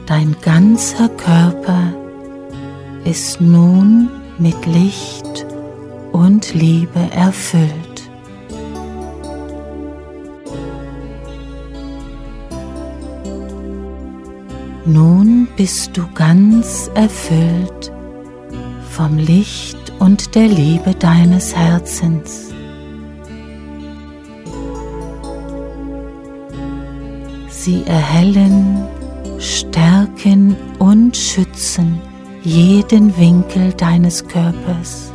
Dein ganzer Körper ist nun mit Licht und Liebe erfüllt. Nun bist du ganz erfüllt vom Licht und der Liebe deines Herzens. Sie erhellen, stärken und schützen jeden Winkel deines Körpers.